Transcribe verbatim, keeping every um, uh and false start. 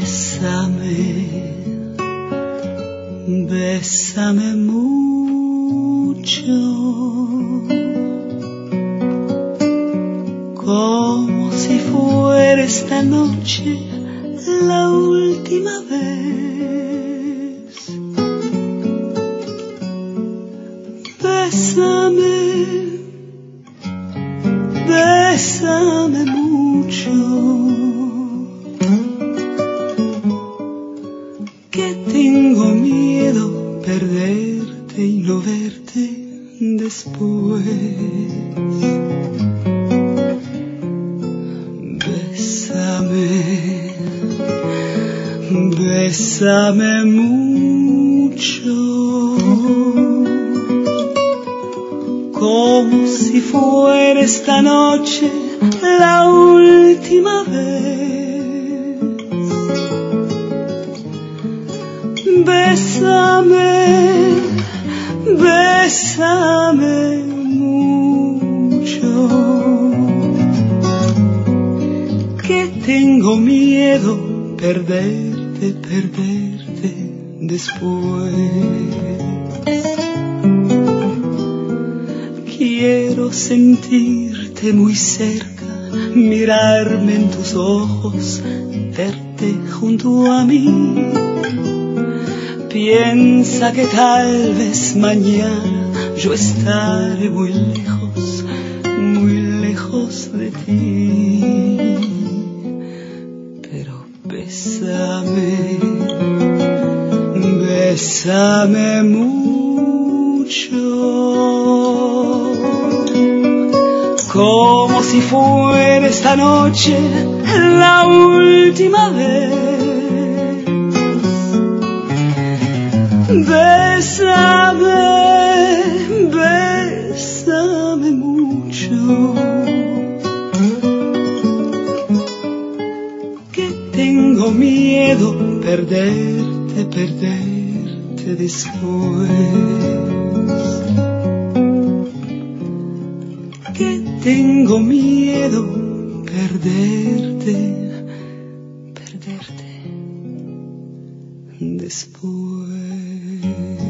Bésame, bésame mucho, como si fuera esta noche la última vez. Bésame, bésame mucho, que tengo miedo perderte y no verte después. Bésame, bésame mucho, como si fuera esta noche la última vez. Bésame, bésame mucho, que tengo miedo perderte, perderte después. Quiero sentirte muy cerca, mirarme en tus ojos, verte junto a mí. Piensa que tal vez mañana yo estaré muy lejos, muy lejos de ti. Pero bésame, bésame mucho, como si fuera esta noche la última vez. Bésame, bésame mucho, que tengo miedo perderte, perderte después. Que tengo miedo perderte, perderte después.